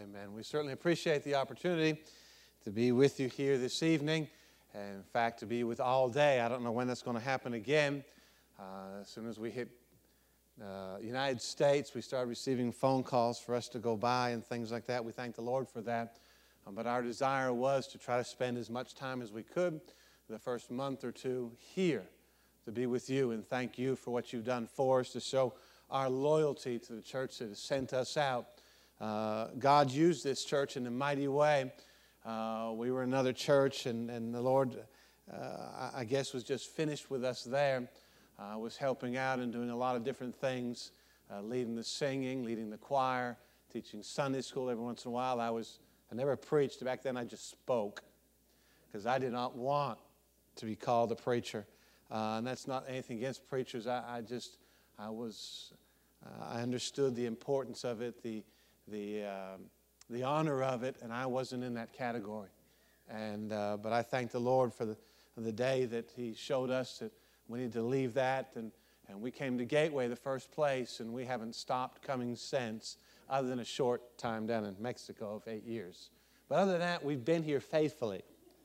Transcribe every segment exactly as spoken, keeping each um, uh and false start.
Amen. We certainly appreciate the opportunity to be with you here this evening, and in fact, to be with all day. I don't know when that's going to happen again. Uh, as soon as we hit uh, United States, we started receiving phone calls for us to go by and things like that. We thank the Lord for that. Um, but our desire was to try to spend as much time as we could the first month or two here to be with you and thank you for what you've done for us, to show our loyalty to the church that has sent us out. Uh, God used this church in a mighty way. Uh, we were another church, and, and the Lord, uh, I guess, was just finished with us there. Uh, was helping out and doing a lot of different things, uh, leading the singing, leading the choir, teaching Sunday school every once in a while. I was, I never preached. Back then I just spoke because I did not want to be called a preacher. Uh, and that's not anything against preachers. I, I just, I was, uh, I understood the importance of it, the the um, the honor of it, and I wasn't in that category. And uh, but I thank the Lord for the the day that He showed us that we need to leave that, and and we came to Gateway the first place, and we haven't stopped coming since, other than a short time down in Mexico of eight years. But other than that, we've been here faithfully.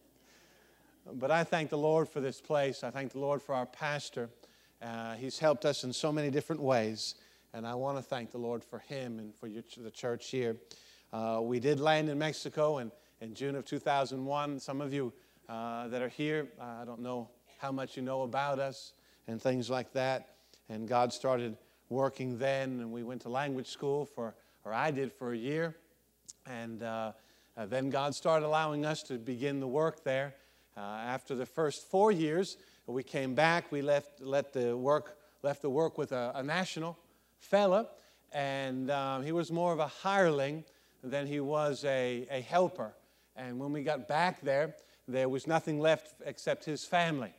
But I thank the Lord for this place. I thank the Lord for our pastor. Uh, he's helped us in so many different ways. And I want to thank the Lord for him and for your, the church here. Uh, we did land in Mexico in, in June of two thousand one. Some of you uh, that are here, I don't know how much you know about us and things like that. And God started working then, and we went to language school for, or I did for a year. And uh, uh, then God started allowing us to begin the work there. Uh, after the first four years, we came back. We left, let the work, left the work with a, a national fella, and um, he was more of a hireling than he was a, a helper. And when we got back there, there was nothing left except his family.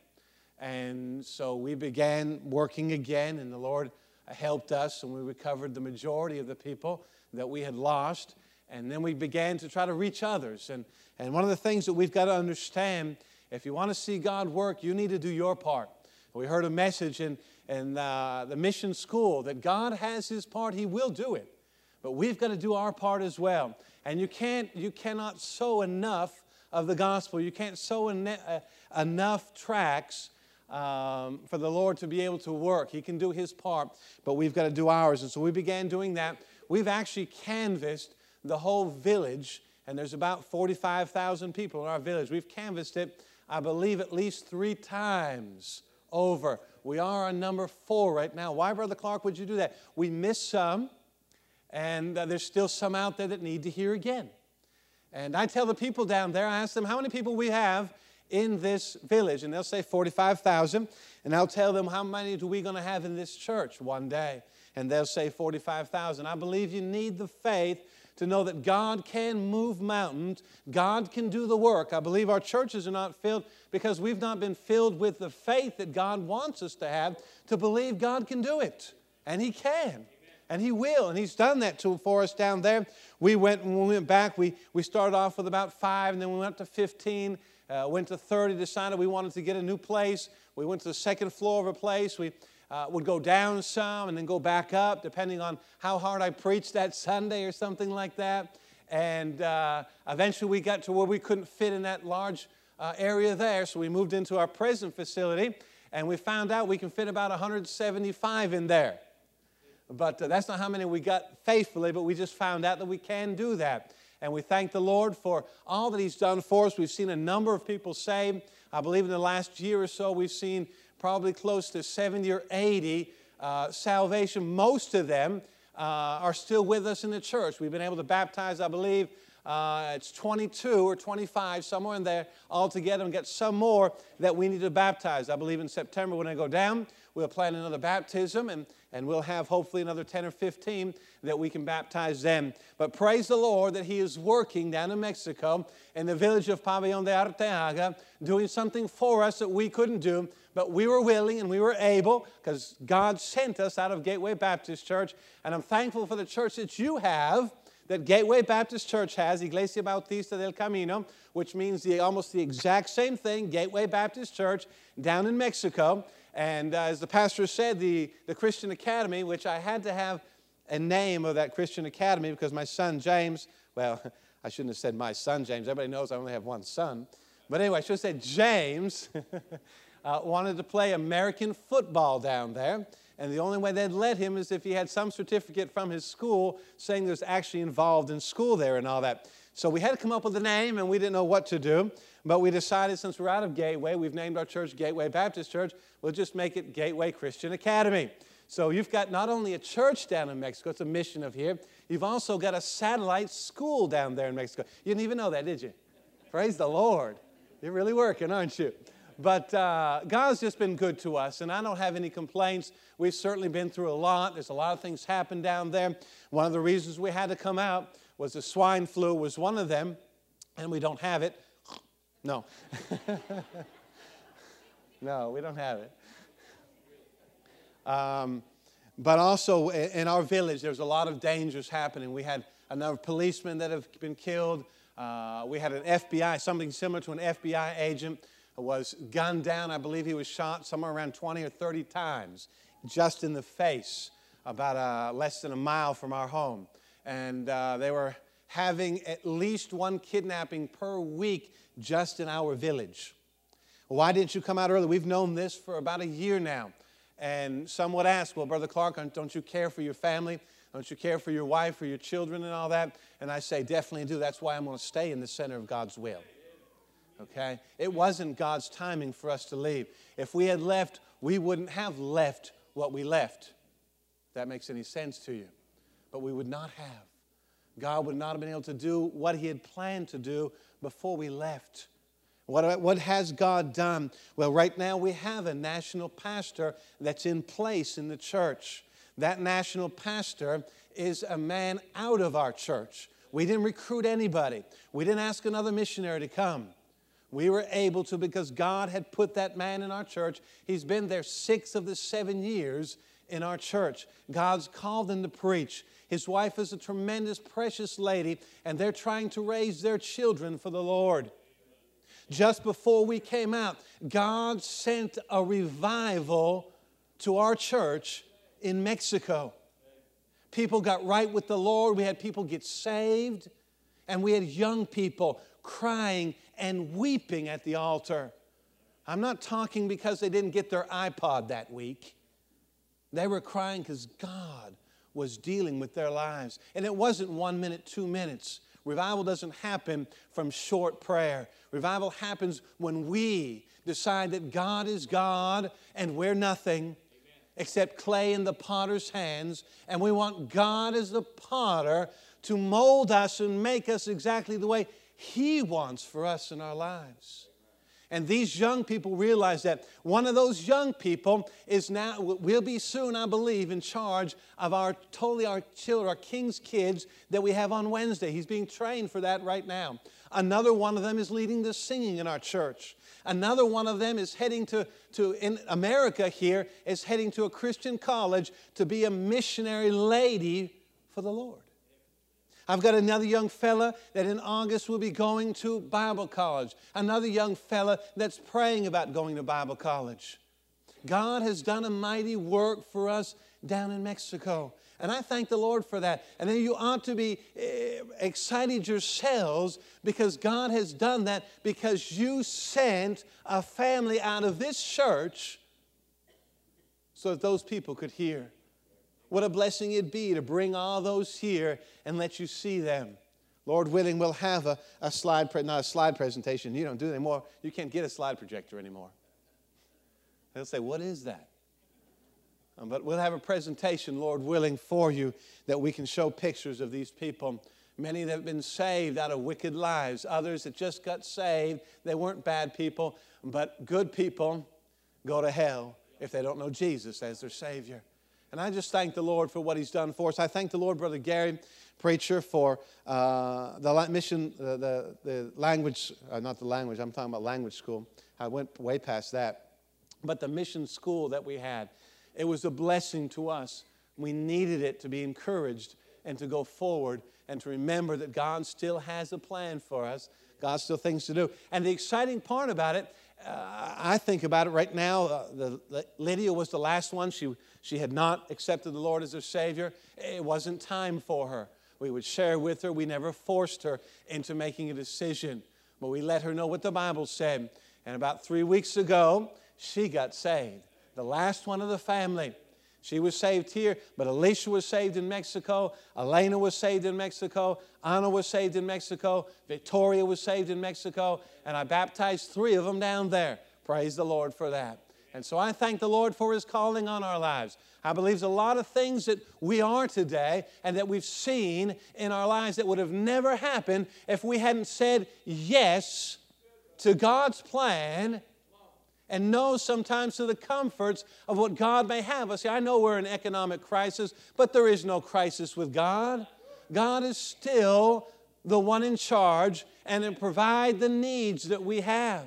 And so we began working again, and the Lord helped us, and we recovered the majority of the people that we had lost. And then we began to try to reach others. And, and one of the things that we've got to understand, if you want to see God work, you need to do your part. We heard a message in, in uh, the mission school that God has His part. He will do it. But we've got to do our part as well. And you can't, you cannot sow enough of the gospel. You can't sow en- uh, enough tracts um, for the Lord to be able to work. He can do His part, but we've got to do ours. And so we began doing that. We've actually canvassed the whole village, and there's about forty-five thousand people in our village. We've canvassed it, I believe, at least three times over. We are on number four right now. Why, Brother Clark, would you do that? We missed some, and uh, there's still some out there that need to hear again. And I tell the people down there, I ask them how many people we have in this village, and they'll say forty-five thousand, and I'll tell them how many do we going to have in this church one day, and they'll say forty-five thousand. I believe you need the faith to know that God can move mountains. God can do the work. I believe our churches are not filled because we've not been filled with the faith that God wants us to have to believe God can do it. And He can. And He will. And He's done that to, for us down there. We went, when we went back, we, we started off with about five, and then we went to fifteen, uh, went to thirty, decided we wanted to get a new place. We went to the second floor of a place. We Uh, would go down some and then go back up, depending on how hard I preached that Sunday or something like that. And uh, eventually we got to where we couldn't fit in that large uh, area there, so we moved into our present facility, and we found out we can fit about one hundred seventy-five in there. But uh, that's not how many we got faithfully, but we just found out that we can do that. And we thank the Lord for all that He's done for us. We've seen a number of people saved. I believe in the last year or so we've seen probably close to seventy or eighty uh, salvation. Most of them uh, are still with us in the church. We've been able to baptize, I believe, uh, it's twenty-two or twenty-five, somewhere in there altogether, and get some more that we need to baptize. I believe in September when I go down, we'll plan another baptism, and, and we'll have hopefully another ten or fifteen that we can baptize them. But praise the Lord that He is working down in Mexico in the village of Pabellon de Arteaga, doing something for us that we couldn't do, but we were willing and we were able because God sent us out of Gateway Baptist Church. And I'm thankful for the church that you have, that Gateway Baptist Church has, Iglesia Bautista del Camino, which means the, almost the exact same thing, Gateway Baptist Church down in Mexico. And uh, as the pastor said, the, the Christian Academy, which I had to have a name of that Christian academy because my son James, well, I shouldn't have said my son James. Everybody knows I only have one son. But anyway, I should have said James uh, wanted to play American football down there. And the only way they'd let him is if he had some certificate from his school saying he was actually involved in school there and all that. So we had to come up with a name, and we didn't know what to do. But we decided since we're out of Gateway, we've named our church Gateway Baptist Church, we'll just make it Gateway Christian Academy. So you've got not only a church down in Mexico, it's a mission of here, you've also got a satellite school down there in Mexico. You didn't even know that, did you? Praise the Lord. You're really working, aren't you? But uh, God's just been good to us, and I don't have any complaints. We've certainly been through a lot. There's a lot of things happen down there. One of the reasons we had to come out was the swine flu was one of them, and we don't have it. No. No, we don't have it. Um, but also in our village, there's a lot of dangers happening. We had a number of policemen that have been killed. Uh, we had an F B I, something similar to an F B I agent, was gunned down. I believe he was shot somewhere around twenty or thirty times, just in the face, about uh, less than a mile from our home. And uh, they were having at least one kidnapping per week just in our village. Why didn't you come out early? We've known this for about a year now. And some would ask, well, Brother Clark, don't you care for your family? Don't you care for your wife or your children and all that? And I say, definitely do. That's why I'm going to stay in the center of God's will. Okay? It wasn't God's timing for us to leave. If we had left, we wouldn't have left what we left. If that makes any sense to you. But we would not have. God would not have been able to do what He had planned to do before we left. What, what has God done? Well, right now we have a national pastor that's in place in the church. That national pastor is a man out of our church. We didn't recruit anybody. We didn't ask another missionary to come. We were able to because God had put that man in our church. He's been there six of the seven years in our church. God's called him to preach. His wife is a tremendous, precious lady, and they're trying to raise their children for the Lord. Just before we came out, God sent a revival to our church in Mexico. People got right with the Lord. We had people get saved, and we had young people crying and weeping at the altar. I'm not talking because they didn't get their iPod that week. They were crying because God was dealing with their lives. And it wasn't one minute, two minutes. Revival doesn't happen from short prayer. Revival happens when we decide that God is God and we're nothing. Amen. Except clay in the potter's hands. And we want God as the potter to mold us and make us exactly the way He wants for us in our lives. And these young people realize that. One of those young people is now, will be soon, I believe, in charge of our, totally our children, our King's Kids that we have on Wednesday. He's being trained for that right now. Another one of them is leading the singing in our church. Another one of them is heading to, to in America here, is heading to a Christian college to be a missionary lady for the Lord. I've got another young fella that in August will be going to Bible college. Another young fella that's praying about going to Bible college. God has done a mighty work for us down in Mexico. And I thank the Lord for that. And then you ought to be excited yourselves because God has done that because you sent a family out of this church so that those people could hear. What a blessing it'd be to bring all those here and let you see them. Lord willing, we'll have a, a slide, pre- not a slide presentation. You don't do it anymore. You can't get a slide projector anymore. They'll say, what is that? Um, but we'll have a presentation, Lord willing, for you that we can show pictures of these people. Many that have been saved out of wicked lives. Others that just got saved. They weren't bad people, but good people go to hell if they don't know Jesus as their Savior. And I just thank the Lord for what He's done for us. I thank the Lord, Brother Gary, preacher, for uh, the mission, uh, the, the language, uh, not the language, I'm talking about language school. I went way past that. But the mission school that we had, it was a blessing to us. We needed it to be encouraged and to go forward and to remember that God still has a plan for us. God's still things to do. And the exciting part about it, uh, I think about it right now, uh, the, the, Lydia was the last one. She, she had not accepted the Lord as her Savior. It wasn't time for her. We would share with her. We never forced her into making a decision. But we let her know what the Bible said. And about three weeks ago, she got saved. The last one of the family. She was saved here, but Alicia was saved in Mexico. Elena was saved in Mexico. Anna was saved in Mexico. Victoria was saved in Mexico. And I baptized three of them down there. Praise the Lord for that. And so I thank the Lord for His calling on our lives. I believe there's a lot of things that we are today and that we've seen in our lives that would have never happened if we hadn't said yes to God's plan and no sometimes to the comforts of what God may have us. See, I know we're in economic crisis, but there is no crisis with God. God is still the one in charge and to provide the needs that we have,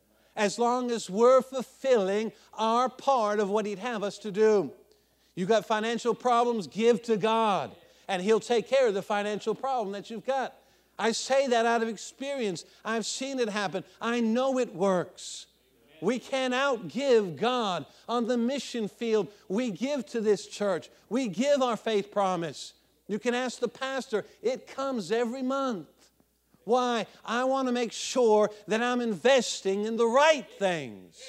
as long as we're fulfilling our part of what He'd have us to do. You've got financial problems, give to God, and He'll take care of the financial problem that you've got. I say that out of experience. I've seen it happen. I know it works. We can't outgive God on the mission field. We give to this church. We give our faith promise. You can ask the pastor. It comes every month. Why? I want to make sure that I'm investing in the right things.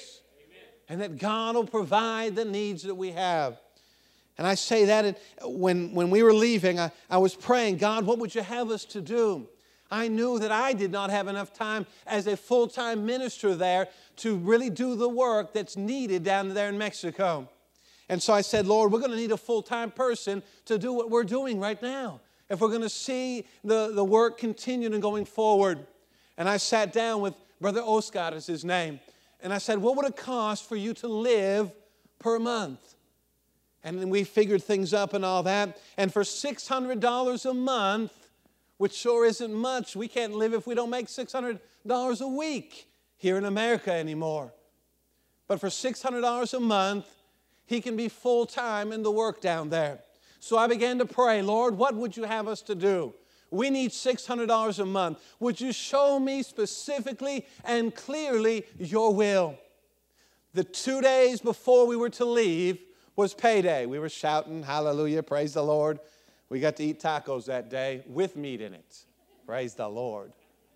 And that God will provide the needs that we have. And I say that when, when we were leaving, I, I was praying, God, what would you have us to do? I knew that I did not have enough time as a full-time minister there to really do the work that's needed down there in Mexico. And so I said, Lord, we're going to need a full-time person to do what we're doing right now if we're going to see the, the work continuing and going forward. And I sat down with Brother Oscar, is his name, and I said, what would it cost for you to live per month? And then we figured things up and all that. And for six hundred dollars a month, which sure isn't much. We can't live if we don't make six hundred dollars a week here in America anymore. But for six hundred dollars a month, he can be full-time in the work down there. So I began to pray, Lord, what would you have us to do? We need six hundred dollars a month. Would you show me specifically and clearly your will? The two days before we were to leave was payday. We were shouting, hallelujah, praise the Lord. We got to eat tacos that day with meat in it. Praise the Lord.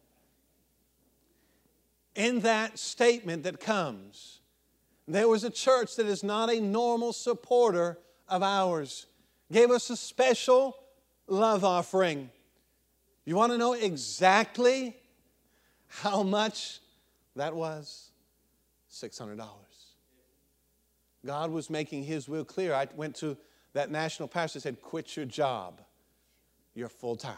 In that statement that comes, there was a church that is not a normal supporter of ours. Gave us a special love offering. You want to know exactly how much that was? six hundred dollars. God was making His will clear. I went to that national pastor, said, quit your job. You're full-time.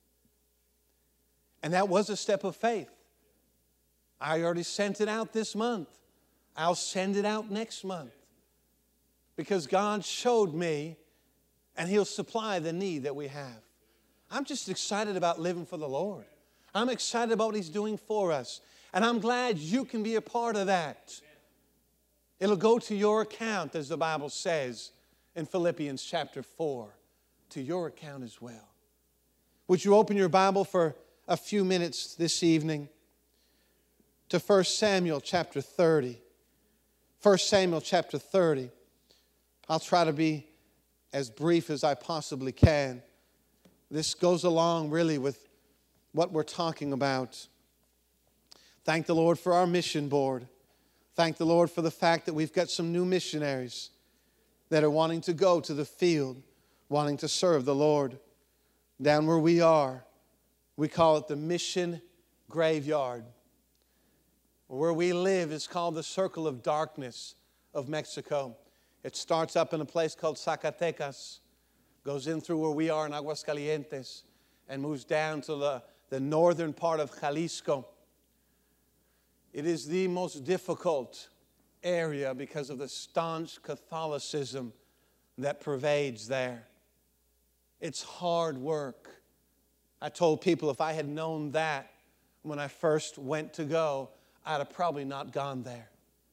And that was a step of faith. I already sent it out this month. I'll send it out next month. Because God showed me, and He'll supply the need that we have. I'm just excited about living for the Lord. I'm excited about what He's doing for us. And I'm glad you can be a part of that. It'll go to your account, as the Bible says in Philippians chapter four, to your account as well. Would you open your Bible for a few minutes this evening to First Samuel chapter thirty. First Samuel chapter thirty. I'll try to be as brief as I possibly can. This goes along really with what we're talking about. Thank the Lord for our mission board. Thank the Lord for the fact that we've got some new missionaries that are wanting to go to the field, wanting to serve the Lord. Down where we are, we call it the mission graveyard. Where we live is called the Circle of Darkness of Mexico. It starts up in a place called Zacatecas, goes in through where we are in Aguascalientes, and moves down to the, the northern part of Jalisco. It is the most difficult area because of the staunch Catholicism that pervades there. It's hard work. I told people if I had known that when I first went to go, I'd have probably not gone there.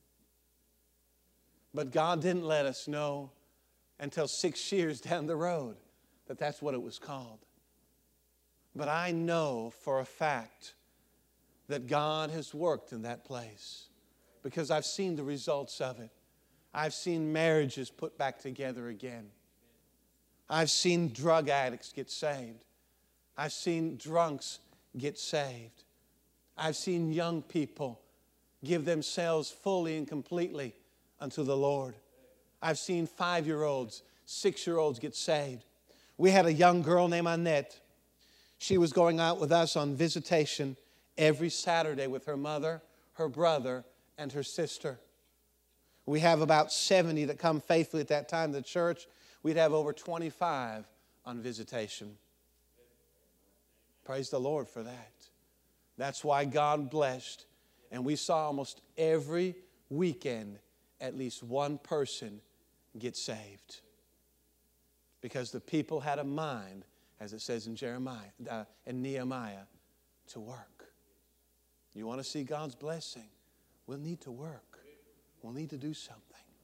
But God didn't let us know until six years down the road that that's what it was called. But I know for a fact that God has worked in that place, because I've seen the results of it. I've seen marriages put back together again. I've seen drug addicts get saved. I've seen drunks get saved. I've seen young people give themselves fully and completely unto the Lord. I've seen five-year-olds, six-year-olds get saved. We had a young girl named Annette. She was going out with us on visitation every Saturday with her mother, her brother, and her sister. We have about seventy that come faithfully at that time to the church. We'd have over twenty-five on visitation. Praise the Lord for that. That's why God blessed. And we saw almost every weekend at least one person get saved. Because the people had a mind, as it says in Jeremiah uh, and Nehemiah, to work. You want to see God's blessing? We'll need to work. We'll need to do something.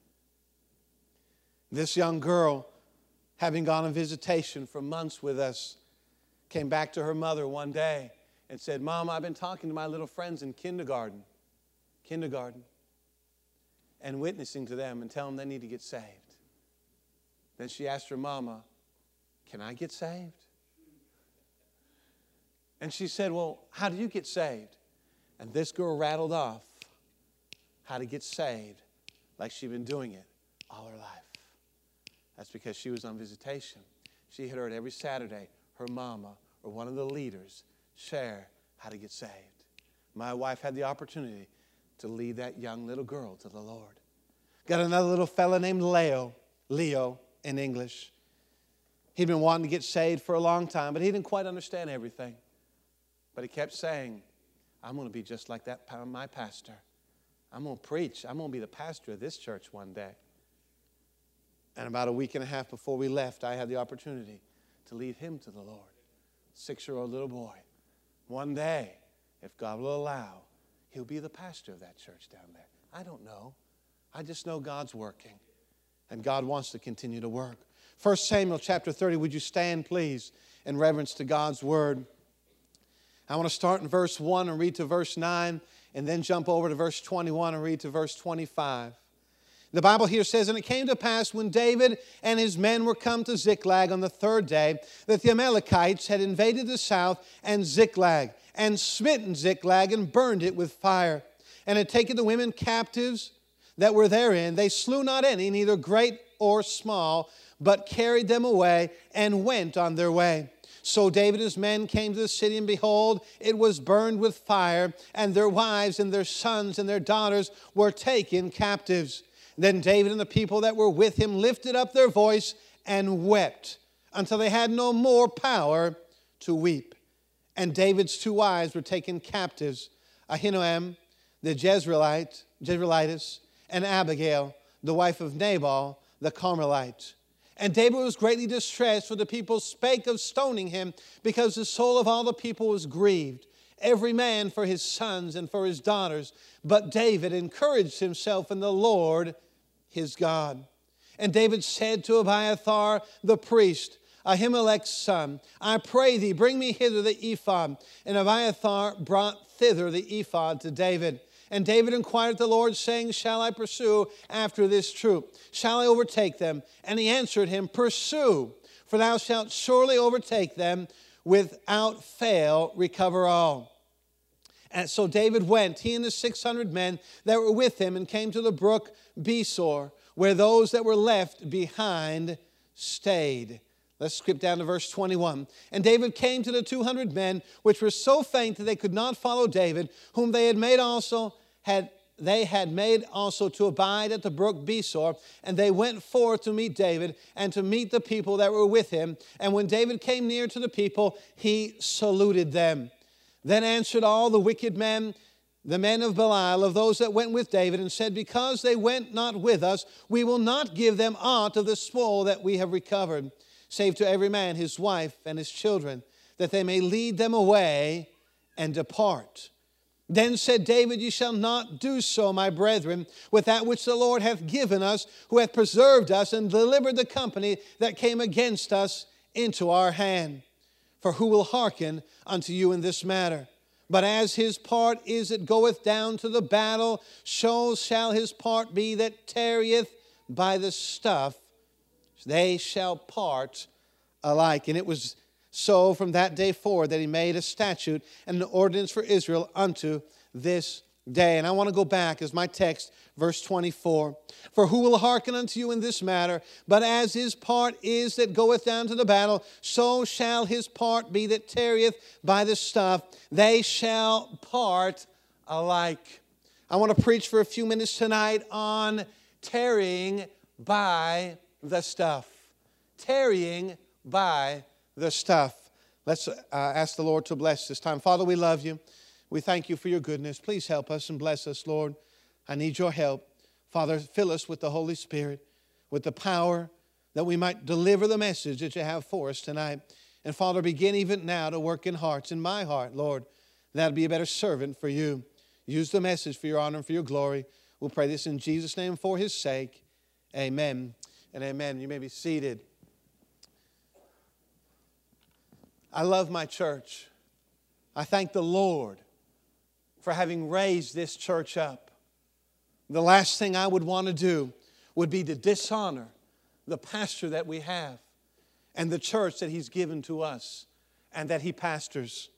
This young girl, having gone on visitation for months with us, came back to her mother one day and said, Mom, I've been talking to my little friends in kindergarten, kindergarten, and witnessing to them and telling them they need to get saved. Then she asked her mama, can I get saved? And she said, well, how do you get saved? And this girl rattled off how to get saved like she'd been doing it all her life. That's because she was on visitation. She had heard every Saturday her mama or one of the leaders share how to get saved. My wife had the opportunity to lead that young little girl to the Lord. Got another little fella named Leo, Leo in English. He'd been wanting to get saved for a long time, but he didn't quite understand everything. But he kept saying, I'm going to be just like that my pastor. I'm going to preach. I'm going to be the pastor of this church one day. And about a week and a half before we left, I had the opportunity to lead him to the Lord. Six-year-old little boy. One day, if God will allow, he'll be the pastor of that church down there. I don't know. I just know God's working. And God wants to continue to work. First Samuel chapter thirty, would you stand, please, in reverence to God's word. I want to start in verse one and read to verse nine, and then jump over to verse twenty-one and read to verse twenty-five. The Bible here says, and it came to pass when David and his men were come to Ziklag on the third day, that the Amalekites had invaded the south and Ziklag, and smitten Ziklag and burned it with fire, and had taken the women captives that were therein. They slew not any, neither great or small, but carried them away and went on their way. So David and his men came to the city, and behold, it was burned with fire, and their wives and their sons and their daughters were taken captives. Then David and the people that were with him lifted up their voice and wept until they had no more power to weep. And David's two wives were taken captives, Ahinoam the Jezreelite, Jezreelitess, and Abigail, the wife of Nabal the Carmelite. And David was greatly distressed, for the people spake of stoning him, because the soul of all the people was grieved, every man for his sons and for his daughters. But David encouraged himself in the Lord his God. And David said to Abiathar the priest, Ahimelech's son, I pray thee, bring me hither the ephod. And Abiathar brought thither the ephod to David. And David inquired of the Lord, saying, shall I pursue after this troop? Shall I overtake them? And he answered him, pursue, for thou shalt surely overtake them, without fail recover all. And so David went, he and the six hundred men that were with him, and came to the brook Besor, where those that were left behind stayed. Let's skip down to verse twenty-one. And David came to the two hundred men, which were so faint that they could not follow David, whom they had made also, had they had made also to abide at the brook Besor. And they went forth to meet David, and to meet the people that were with him. And when David came near to the people, he saluted them. Then answered all the wicked men, the men of Belial, of those that went with David, and said, because they went not with us, we will not give them aught of the spoil that we have recovered, save to every man his wife and his children, that they may lead them away and depart. Then said David, ye shall not do so, my brethren, with that which the Lord hath given us, who hath preserved us and delivered the company that came against us into our hand. For who will hearken unto you in this matter? But as his part is that goeth down to the battle, so shall his part be that tarrieth by the stuff. They shall part alike. And it was so from that day forward that he made a statute and an ordinance for Israel unto this day. And I want to go back as my text, verse twenty-four. For who will hearken unto you in this matter? But as his part is that goeth down to the battle, so shall his part be that tarrieth by the stuff. They shall part alike. I want to preach for a few minutes tonight on tarrying by the stuff. Tarrying by the stuff. Let's uh, ask the Lord to bless this time. Father, we love you. We thank you for your goodness. Please help us and bless us, Lord. I need your help. Father, fill us with the Holy Spirit, with the power that we might deliver the message that you have for us tonight. And Father, begin even now to work in hearts, in my heart, Lord, that I'd be a better servant for you. Use the message for your honor and for your glory. We'll pray this in Jesus' name for his sake. Amen and amen. You may be seated. I love my church. I thank the Lord for having raised this church up. The last thing I would want to do would be to dishonor the pastor that we have and the church that he's given to us and that he pastors.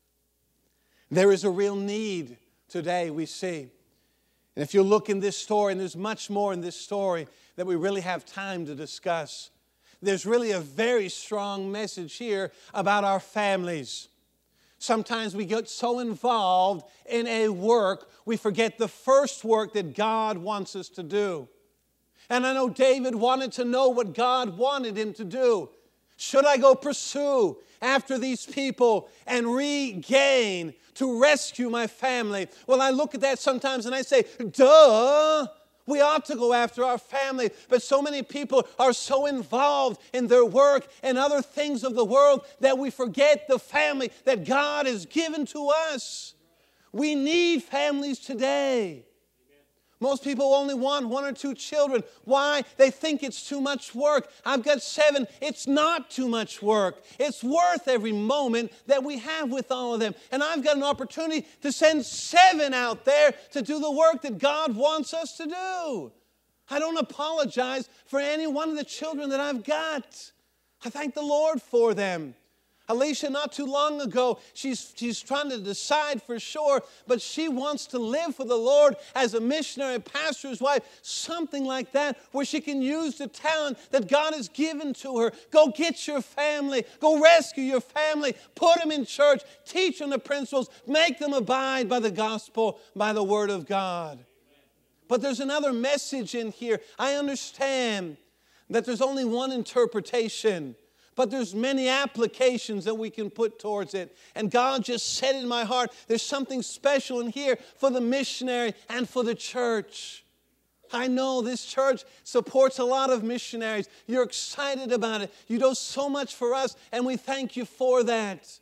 There is a real need today, we see. And if you look in this story, and there's much more in this story that we really have time to discuss, there's really a very strong message here about our families. Sometimes we get so involved in a work, we forget the first work that God wants us to do. And I know David wanted to know what God wanted him to do. Should I go pursue after these people and regain, to rescue my family? Well, I look at that sometimes and I say, duh! We ought to go after our family, but so many people are so involved in their work and other things of the world that we forget the family that God has given to us. We need families today. Most people only want one or two children. Why? They think it's too much work. I've got seven. It's not too much work. It's worth every moment that we have with all of them. And I've got an opportunity to send seven out there to do the work that God wants us to do. I don't apologize for any one of the children that I've got. I thank the Lord for them. Alicia, not too long ago, she's, she's trying to decide for sure, but she wants to live for the Lord as a missionary, pastor's wife, something like that, where she can use the talent that God has given to her. Go get your family. Go rescue your family. Put them in church. Teach them the principles. Make them abide by the gospel, by the word of God. But there's another message in here. I understand that there's only one interpretation, but there's many applications that we can put towards it. And God just said in my heart, there's something special in here for the missionary and for the church. I know this church supports a lot of missionaries. You're excited about it. You do so much for us, and we thank you for that.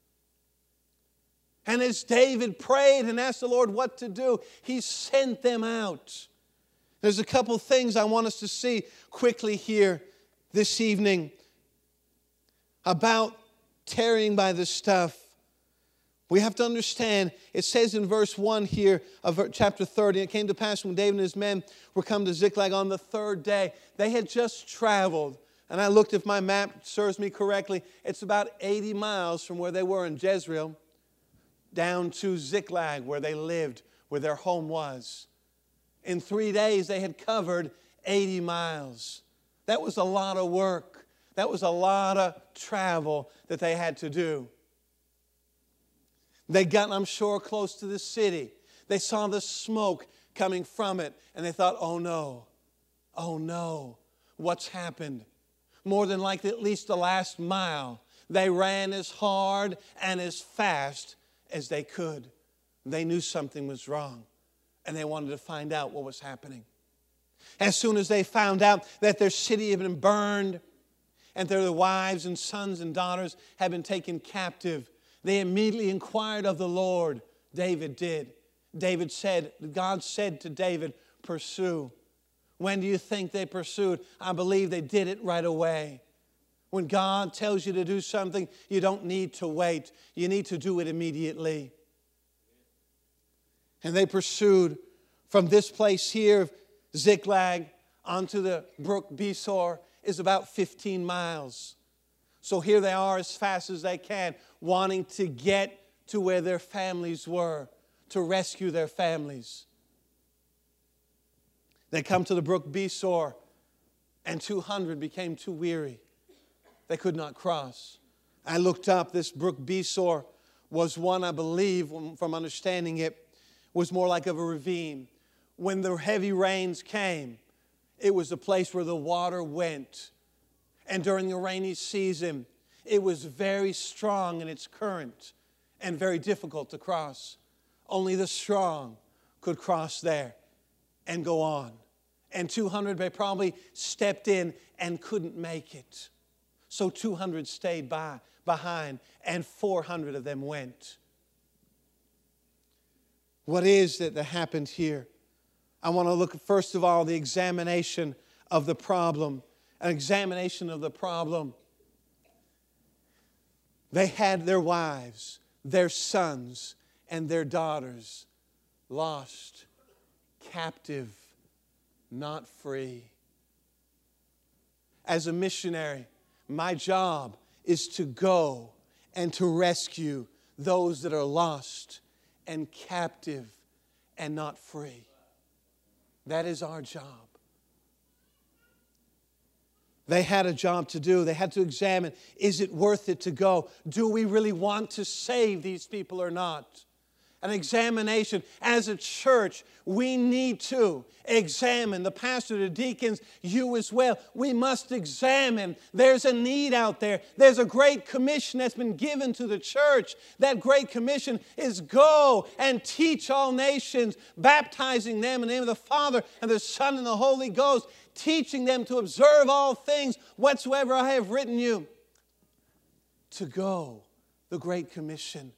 And as David prayed and asked the Lord what to do, he sent them out. There's a couple things I want us to see quickly here this evening about tarrying by the stuff. We have to understand, it says in verse one here of chapter thirty, it came to pass when David and his men were come to Ziklag on the third day. They had just traveled. And I looked, if my map serves me correctly, it's about eighty miles from where they were in Jezreel down to Ziklag, where they lived, where their home was. In three days, they had covered eighty miles. That was a lot of work. That was a lot of travel that they had to do. They got, I'm sure, close to the city. They saw the smoke coming from it, and they thought, oh no, oh no, what's happened? More than likely, at least the last mile, they ran as hard and as fast as they could. They knew something was wrong, and they wanted to find out what was happening. As soon as they found out that their city had been burned, and their wives and sons and daughters had been taken captive, they immediately inquired of the Lord. David did. David said, God said to David, pursue. When do you think they pursued? I believe they did it right away. When God tells you to do something, you don't need to wait. You need to do it immediately. And they pursued from this place here, Ziklag, onto the brook Besor is about fifteen miles. So here they are as fast as they can, wanting to get to where their families were, to rescue their families. They come to the brook Besor, and two hundred became too weary. They could not cross. I looked up, this brook Besor was one, I believe, from understanding it, was more like of a ravine. When the heavy rains came, it was the place where the water went. And during the rainy season, it was very strong in its current and very difficult to cross. Only the strong could cross there and go on. And two hundred, they probably stepped in and couldn't make it. So two hundred stayed by, behind, and four hundred of them went. What is it that happened here? I want to look at, first of all, the examination of the problem. An examination of the problem. They had their wives, their sons, and their daughters lost, captive, not free. As a missionary, my job is to go and to rescue those that are lost and captive and not free. That is our job. They had a job to do. They had to examine, is it worth it to go? Do we really want to save these people or not? An examination. As a church, we need to examine. The pastor, the deacons, you as well. We must examine. There's a need out there. There's a great commission that's been given to the church. That great commission is go and teach all nations, baptizing them in the name of the Father and the Son and the Holy Ghost, teaching them to observe all things whatsoever I have written you. To go, the great commission.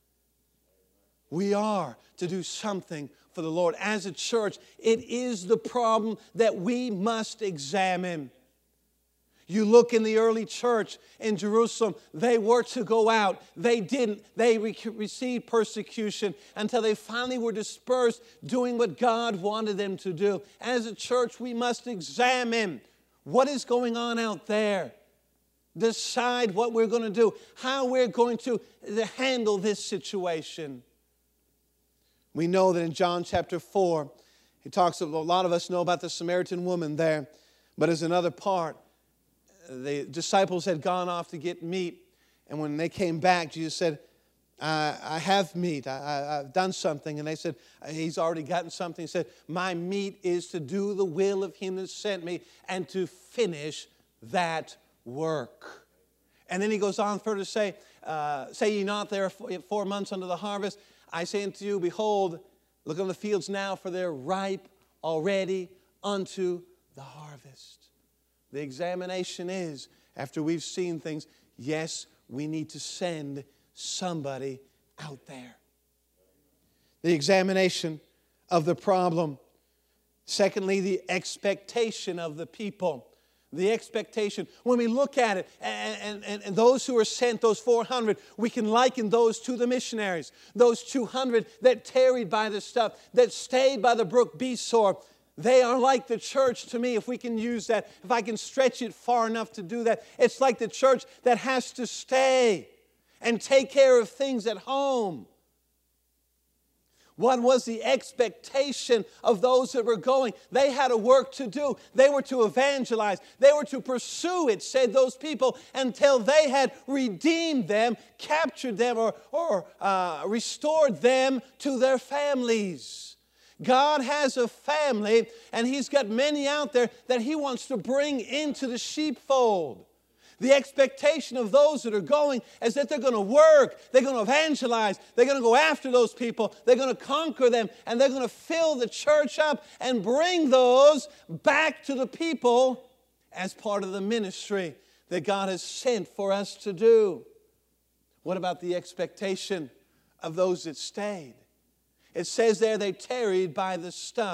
We are to do something for the Lord. As a church, it is the problem that we must examine. You look in the early church in Jerusalem, they were to go out. They didn't. They re- received persecution until they finally were dispersed doing what God wanted them to do. As a church, we must examine what is going on out there. Decide what we're going to do, how we're going to handle this situation. We know that in John chapter four, he talks, a lot of us know about the Samaritan woman there, but as another part, the disciples had gone off to get meat, and when they came back, Jesus said, I, I have meat, I, I, I've done something. And they said, he's already gotten something. He said, my meat is to do the will of him that sent me and to finish that work. And then he goes on further to say, uh, say ye not there are four months unto the harvest. I say unto you, behold, look on the fields now, for they're ripe already unto the harvest. The examination is, after we've seen things, yes, we need to send somebody out there. The examination of the problem. Secondly, the expectation of the people. The expectation. When we look at it, and, and, and those who are sent, those four hundred, we can liken those to the missionaries. Those two hundred that tarried by the stuff, that stayed by the brook Besor, they are like the church to me, if we can use that, if I can stretch it far enough to do that. It's like the church that has to stay and take care of things at home. What was the expectation of those that were going? They had a work to do. They were to evangelize. They were to pursue it, said those people, until they had redeemed them, captured them, or, or uh, restored them to their families. God has a family, and He's got many out there that He wants to bring into the sheepfold. The expectation of those that are going is that they're going to work, they're going to evangelize, they're going to go after those people, they're going to conquer them, and they're going to fill the church up and bring those back to the people as part of the ministry that God has sent for us to do. What about the expectation of those that stayed? It says there they tarried by the stuff.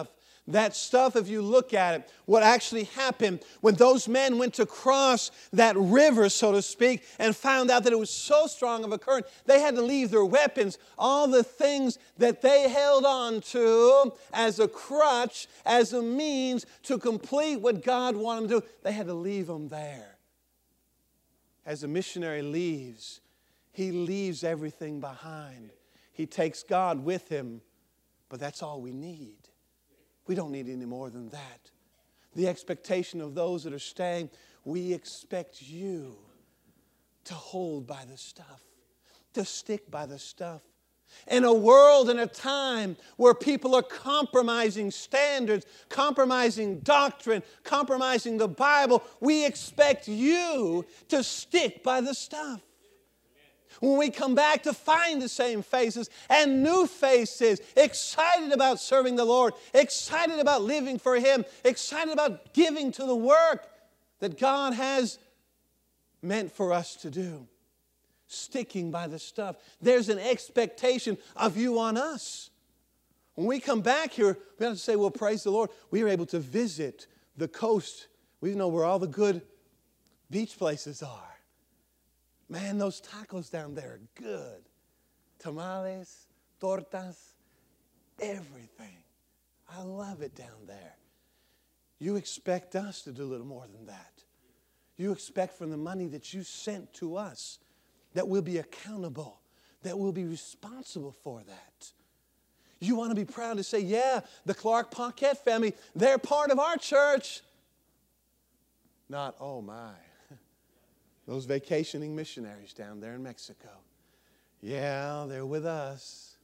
That stuff, if you look at it, what actually happened when those men went to cross that river, so to speak, and found out that it was so strong of a current, they had to leave their weapons, all the things that they held on to as a crutch, as a means to complete what God wanted them to do. They had to leave them there. As a missionary leaves, he leaves everything behind. He takes God with him, but that's all we need. We don't need any more than that. The expectation of those that are staying, we expect you to hold by the stuff, to stick by the stuff. In a world and a time where people are compromising standards, compromising doctrine, compromising the Bible, we expect you to stick by the stuff. When we come back to find the same faces and new faces, excited about serving the Lord, excited about living for Him, excited about giving to the work that God has meant for us to do. Sticking by the stuff. There's an expectation of you on us. When we come back here, we have to say, well, praise the Lord. We were able to visit the coast. We know where all the good beach places are. Man, those tacos down there are good. Tamales, tortas, everything. I love it down there. You expect us to do a little more than that. You expect from the money that you sent to us that we'll be accountable, that we'll be responsible for that. You want to be proud to say, yeah, the Clark Paquette family, they're part of our church. Not, oh my. Those vacationing missionaries down there in Mexico. Yeah, they're with us.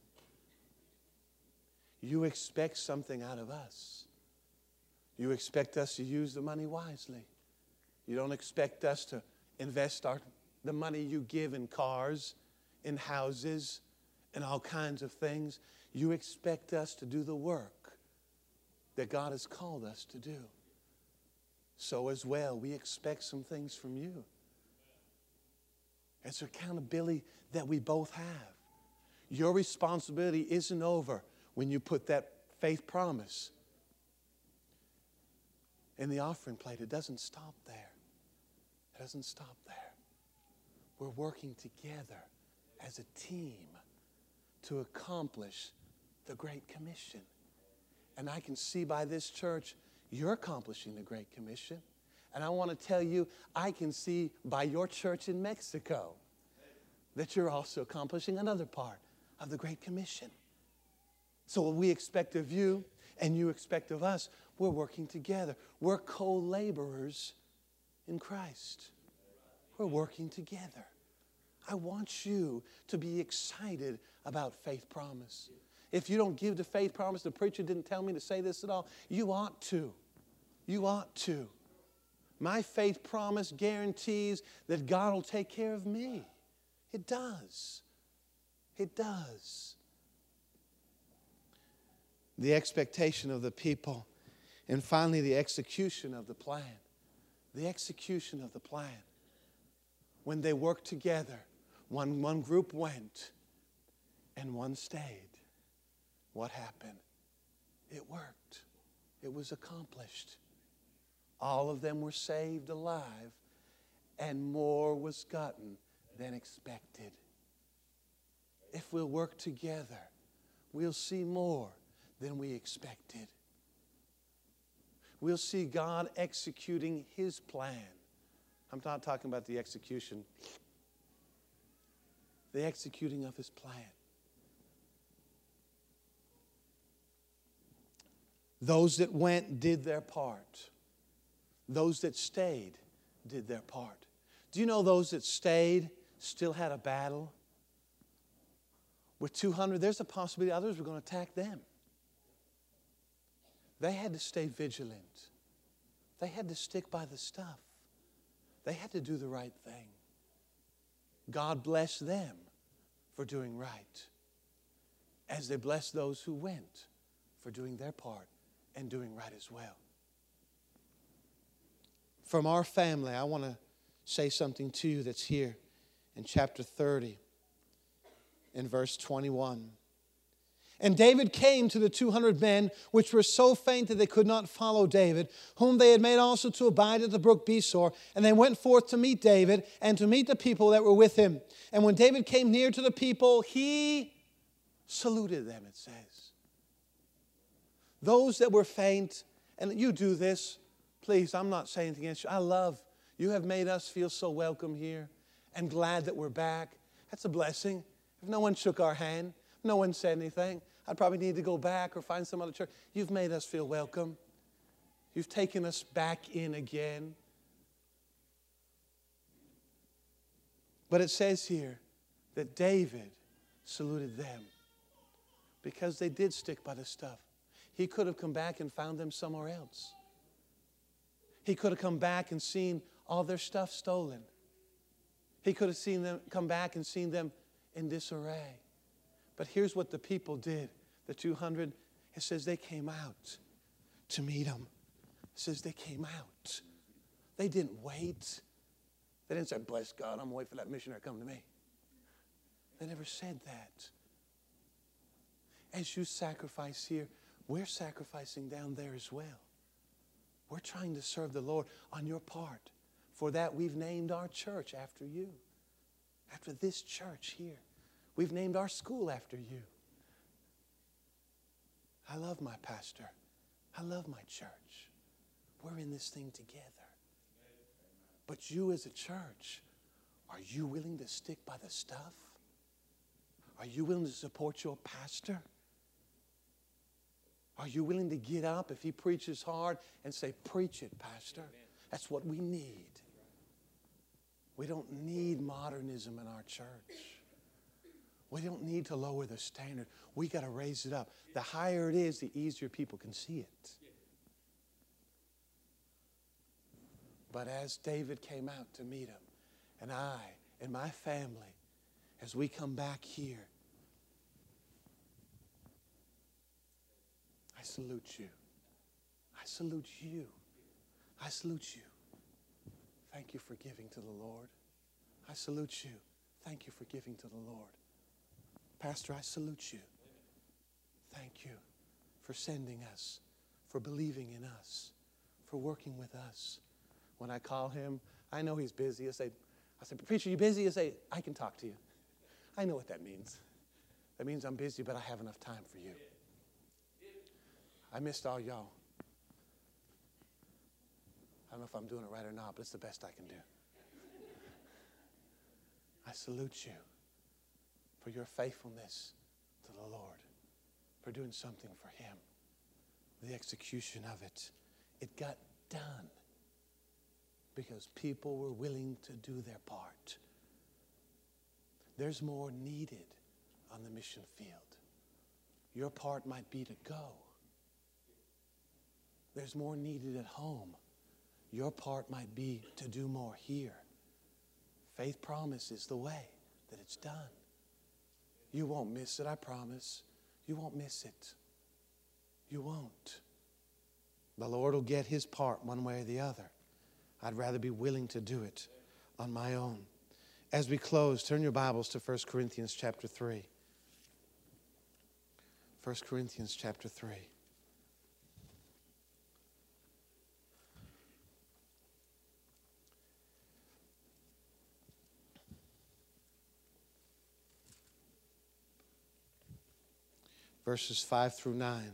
You expect something out of us. You expect us to use the money wisely. You don't expect us to invest our, the money you give in cars, in houses, and all kinds of things. You expect us to do the work that God has called us to do. So as well, we expect some things from you. It's accountability that we both have. Your responsibility isn't over when you put that faith promise in the offering plate. It doesn't stop there. It doesn't stop there. We're working together as a team to accomplish the Great Commission. And I can see by this church, you're accomplishing the Great Commission. And I want to tell you, I can see by your church in Mexico that you're also accomplishing another part of the Great Commission. So what we expect of you and you expect of us, we're working together. We're co-laborers in Christ. We're working together. I want you to be excited about Faith Promise. If you don't give to Faith Promise, the preacher didn't tell me to say this at all, you ought to. You ought to. My faith promise guarantees that God will take care of me. It does. It does. The expectation of the people. And finally, the execution of the plan. The execution of the plan. When they worked together, one, one group went and one stayed. What happened? It worked. It was accomplished. All of them were saved alive, and more was gotten than expected. If we'll work together, we'll see more than we expected. We'll see God executing His plan. I'm not talking about the execution, the executing of His plan. Those that went did their part. Those that stayed did their part. Do you know those that stayed still had a battle? With two hundred, there's a possibility others were going to attack them. They had to stay vigilant. They had to stick by the stuff. They had to do the right thing. God blessed them for doing right, as they blessed those who went for doing their part and doing right as well. From our family, I want to say something to you that's here in chapter thirty, in verse twenty-one. And David came to the two hundred men, which were so faint that they could not follow David, whom they had made also to abide at the brook Besor. And they went forth to meet David and to meet the people that were with him. And when David came near to the people, he saluted them, it says. Those that were faint, and you do this, please, I'm not saying anything against you. I love, you have made us feel so welcome here and glad that we're back. That's a blessing. If no one shook our hand, no one said anything, I'd probably need to go back or find some other church. You've made us feel welcome. You've taken us back in again. But it says here that David saluted them because they did stick by the stuff. He could have come back and found them somewhere else. He could have come back and seen all their stuff stolen. He could have seen them come back and seen them in disarray. But here's what the people did. The two hundred, it says they came out to meet him. It says they came out. They didn't wait. They didn't say, bless God, I'm waiting for that missionary to come to me. They never said that. As you sacrifice here, we're sacrificing down there as well. We're trying to serve the Lord on your part. For that, we've named our church after you. After this church here. We've named our school after you. I love my pastor. I love my church. We're in this thing together. But you as a church, are you willing to stick by the stuff? Are you willing to support your pastor? Are you willing to get up if he preaches hard and say, preach it, pastor? That's what we need. We don't need modernism in our church. We don't need to lower the standard. We got to raise it up. The higher it is, the easier people can see it. But as David came out to meet him, and I and my family, as we come back here, I salute you. I salute you. I salute you. Thank you for giving to the Lord. I salute you. Thank you for giving to the Lord. Pastor, I salute you. Thank you for sending us, for believing in us, for working with us. When I call him, I know he's busy. I say, I say, preacher, you busy? I say, I can talk to you. I know what that means. That means I'm busy, but I have enough time for you. I missed all y'all. I don't know if I'm doing it right or not, but it's the best I can do. I salute you for your faithfulness to the Lord, for doing something for him. The execution of it, it got done because people were willing to do their part. There's more needed on the mission field. Your part might be to go. There's more needed at home. Your part might be to do more here. Faith Promise is the way that it's done. You won't miss it, I promise. You won't miss it. You won't. The Lord will get his part one way or the other. I'd rather be willing to do it on my own. As we close, turn your Bibles to First Corinthians chapter three. First Corinthians chapter three. Verses five through nine.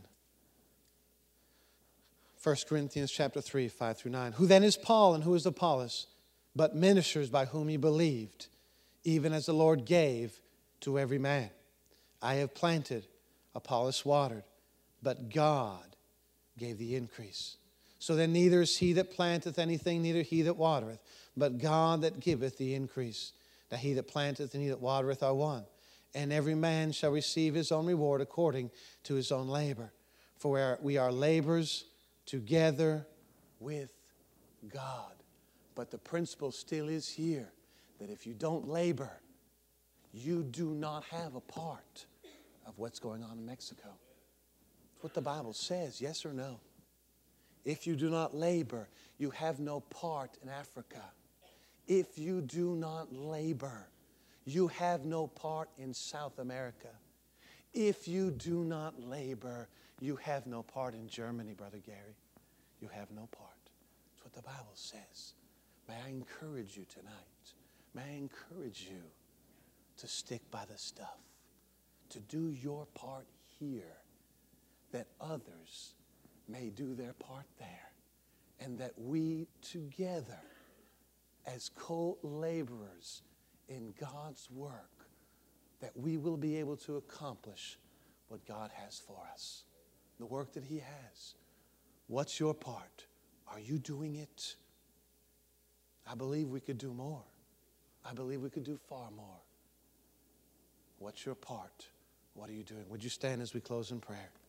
First Corinthians chapter three, five through nine. Who then is Paul and who is Apollos, but ministers by whom he believed, even as the Lord gave to every man. I have planted, Apollos watered, but God gave the increase. So then neither is he that planteth anything, neither he that watereth, but God that giveth the increase. Now he that planteth and he that watereth are one. And every man shall receive his own reward according to his own labor. For we are, we are laborers together with God. But the principle still is here, that if you don't labor, you do not have a part of what's going on in Mexico. That's what the Bible says, yes or no? If you do not labor, you have no part in Africa. If you do not labor, you have no part in South America. If you do not labor, you have no part in Germany, Brother Gary. You have no part. That's what the Bible says. May I encourage you tonight. May I encourage you to stick by the stuff, to do your part here, that others may do their part there, and that we together, as co-laborers in God's work, that we will be able to accomplish what God has for us, the work that He has. What's your part? Are you doing it? I believe we could do more. I believe we could do far more. What's your part? What are you doing? Would you stand as we close in prayer?